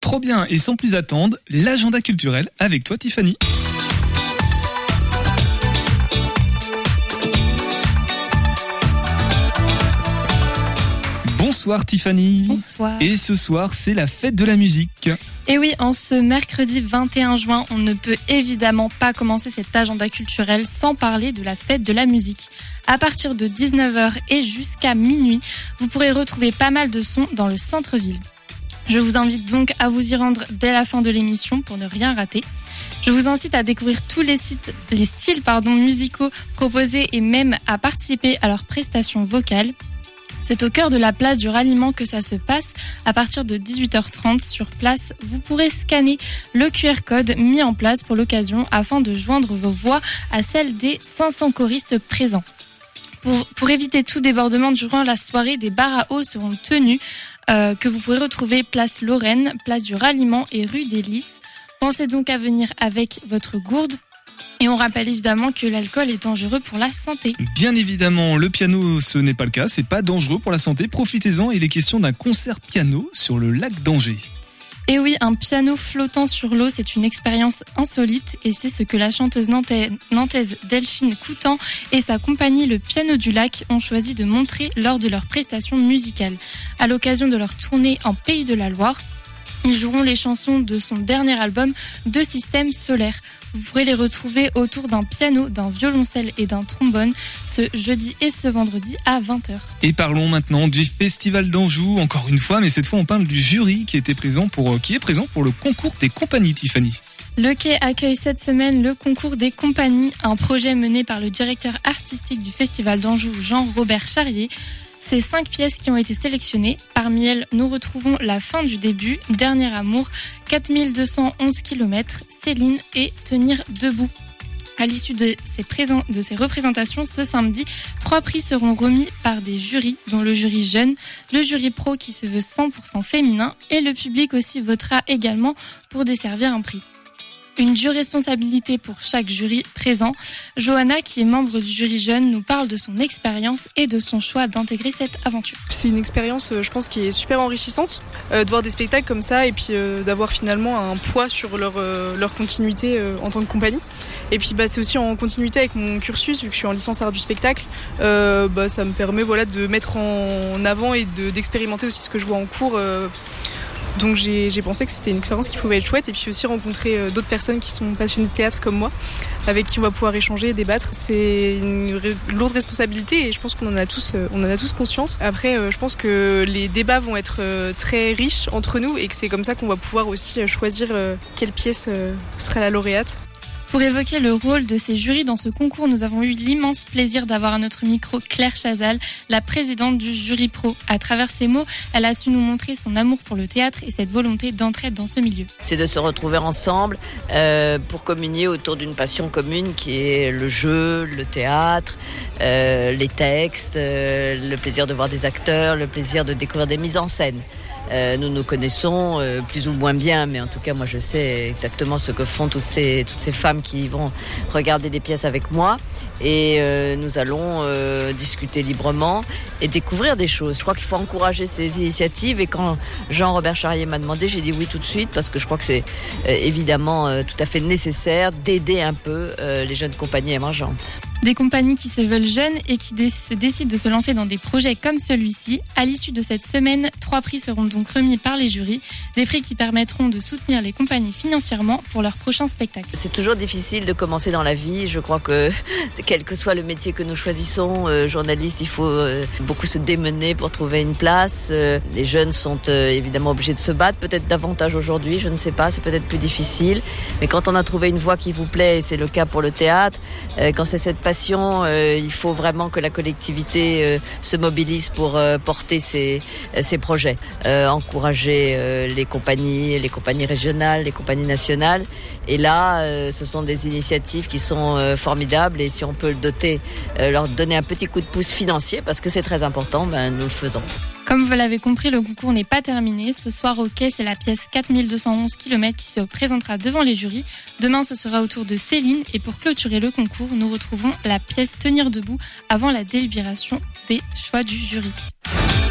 Trop bien, et sans plus attendre, l'agenda culturel avec toi Tiffany. Bonsoir Tiffany. Bonsoir. Et ce soir, c'est la fête de la musique. Et oui, en ce mercredi 21 juin, on ne peut évidemment pas commencer cet agenda culturel sans parler de la fête de la musique. À partir de 19h et jusqu'à minuit, vous pourrez retrouver pas mal de sons dans le centre-ville. Je vous invite donc à vous y rendre dès la fin de l'émission pour ne rien rater. Je vous incite à découvrir tous les styles musicaux proposés et même à participer à leurs prestations vocales. C'est au cœur de la place du ralliement que ça se passe. À partir de 18h30 sur place, vous pourrez scanner le QR code mis en place pour l'occasion afin de joindre vos voix à celles des 500 choristes présents. Pour éviter tout débordement durant la soirée, des bars à eau seront tenus que vous pourrez retrouver place Lorraine, place du Ralliement et rue des Lys. Pensez donc à venir avec votre gourde. Et on rappelle évidemment que l'alcool est dangereux pour la santé. Bien évidemment, le piano, ce n'est pas le cas, c'est pas dangereux pour la santé. Profitez-en, il est question d'un concert piano sur le lac d'Angers. Et oui, un piano flottant sur l'eau, c'est une expérience insolite et c'est ce que la chanteuse nantaise Delphine Coutan et sa compagnie Le Piano du Lac ont choisi de montrer lors de leur prestation musicale. À l'occasion de leur tournée en Pays de la Loire, ils joueront les chansons de son dernier album De Système Solaire. Vous pourrez les retrouver autour d'un piano, d'un violoncelle et d'un trombone ce jeudi et ce vendredi à 20h. Et parlons maintenant du Festival d'Anjou, encore une fois, mais cette fois on parle du jury qui est présent pour le concours des compagnies, Tiffany. Le Quai accueille cette semaine le concours des compagnies, un projet mené par le directeur artistique du Festival d'Anjou, Jean-Robert Charrier. C'est 5 pièces qui ont été sélectionnées. Parmi elles, nous retrouvons La fin du début, Dernier amour, 4211 km, Céline et Tenir debout. À l'issue de ces représentations, ce samedi, 3 prix seront remis par des jurys, dont le jury jeune, le jury pro qui se veut 100% féminin et le public aussi votera également pour desservir un prix. Une dure responsabilité pour chaque jury présent. Johanna, qui est membre du jury jeune, nous parle de son expérience et de son choix d'intégrer cette aventure. C'est une expérience, je pense, qui est super enrichissante, de voir des spectacles comme ça et puis d'avoir finalement un poids sur leur continuité en tant que compagnie. Et puis c'est aussi en continuité avec mon cursus, vu que je suis en licence art du spectacle, ça me permet de mettre en avant et d'expérimenter aussi ce que je vois en cours. Donc j'ai pensé que c'était une expérience qui pouvait être chouette et puis aussi rencontrer d'autres personnes qui sont passionnées de théâtre comme moi, avec qui on va pouvoir échanger et débattre. C'est une lourde responsabilité et je pense qu'on en a tous conscience. Après, je pense que les débats vont être très riches entre nous et que c'est comme ça qu'on va pouvoir aussi choisir quelle pièce sera la lauréate. Pour évoquer le rôle de ces jurys dans ce concours, nous avons eu l'immense plaisir d'avoir à notre micro Claire Chazal, la présidente du jury pro. À travers ses mots, elle a su nous montrer son amour pour le théâtre et cette volonté d'entraide dans ce milieu. C'est de se retrouver ensemble pour communier autour d'une passion commune qui est le jeu, le théâtre, les textes, le plaisir de voir des acteurs, le plaisir de découvrir des mises en scène. Nous nous connaissons plus ou moins bien, mais en tout cas moi je sais exactement ce que font toutes ces femmes qui vont regarder les pièces avec moi et nous allons discuter librement et découvrir des choses. Je crois qu'il faut encourager ces initiatives et quand Jean-Robert Charrier m'a demandé, j'ai dit oui tout de suite parce que je crois que c'est évidemment tout à fait nécessaire d'aider un peu les jeunes compagnies émergentes. Des compagnies qui se veulent jeunes et qui se décident de se lancer dans des projets comme celui-ci. À l'issue de cette semaine, 3 prix seront donc remis par les jurys. Des prix qui permettront de soutenir les compagnies financièrement pour leur prochain spectacle. C'est toujours difficile de commencer dans la vie. Je crois que quel que soit le métier que nous choisissons, journaliste, il faut beaucoup se démener pour trouver une place. Les jeunes sont évidemment obligés de se battre, peut-être davantage aujourd'hui, je ne sais pas, c'est peut-être plus difficile. Mais quand on a trouvé une voie qui vous plaît, et c'est le cas pour le théâtre, quand c'est cette passion, il faut vraiment que la collectivité se mobilise pour porter ces projets, encourager les compagnies régionales, les compagnies nationales. Et là, ce sont des initiatives qui sont formidables et si on peut le doter, leur donner un petit coup de pouce financier parce que c'est très important, nous le faisons. Comme vous l'avez compris, le concours n'est pas terminé. Ce soir au Quai, c'est la pièce 4211 km qui se présentera devant les jurys. Demain, ce sera au tour de Céline. Et pour clôturer le concours, nous retrouvons la pièce Tenir debout avant la délibération des choix du jury.